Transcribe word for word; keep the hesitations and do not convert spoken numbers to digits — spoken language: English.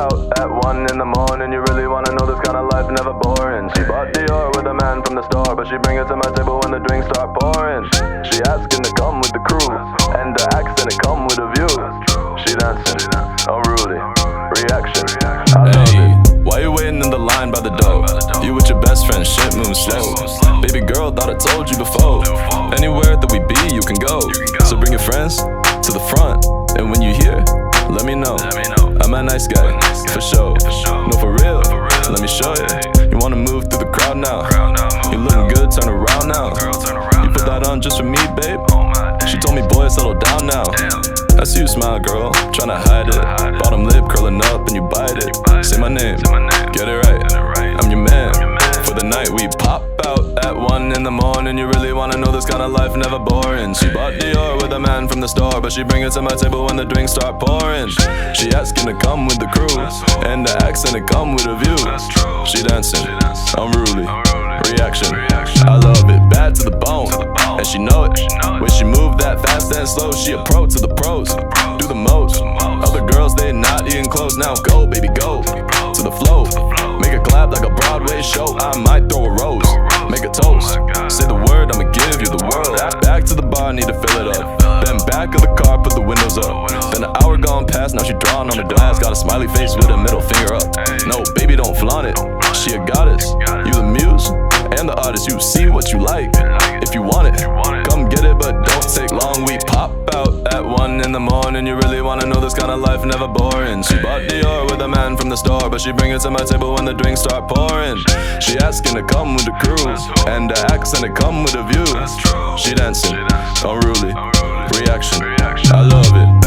out at one in the morning. You really wanna know this kind of life, never boring. She bought Dior with a man from the store, but she bring it to my table when the drinks start pouring. She asking to come with the crew, and the accent it come with a view. She dancing, unruly, reaction, I love Hey, it. why you waiting in the line by the door? You with your best friend, shit moves slow. Baby girl, thought I told you before. Anywhere that we be, you can go. So bring your friends to the front, and when you here, let me know. I'm a nice guy, for sure. No, for real, let me show you. You wanna move through the crowd now? You looking good, turn around now. You put that on just for me, babe? She told me, boy, settle down now. I see you smile, girl, tryna hide it. Bottom lip curling up and you bite it. Say my name, get it right, I'm your man. For the night we pop out at one in the morning. You really wanna know this kind of life, never boring. She bought Dior with a man from the store, but she bring it to my table when the drinks start pouring. She asking to come with the crew, and the accent it come with a view. She dancing, unruly, reaction, I love it, bad to the bone, and she know it. When she move that fast and slow, she a pro to the pros, do the most. Other girls, they not eating clothes. Now go, baby, go to the flow. Make a clap like a Broadway show. I might throw a rose, make a toast. Say the word, I'ma give you the world. Back to the bar, need to fill it up. Then back of the car, put the windows up. Then an hour gone past, now she drawing on the glass. Got a smiley face with a middle finger up. No, baby, don't flaunt it. She a goddess, you the muse and the artist. You see what you like, if you want it, come get it, but don't take long. We pop out at one in the morning. You really wanna know this kind of life, never boring. She bought Dior with a man from the store, but she bring it to my table when the drinks start pouring. She asking to come with the crew, and the accent it come with a view. She dancing, unruly, reaction, I love it.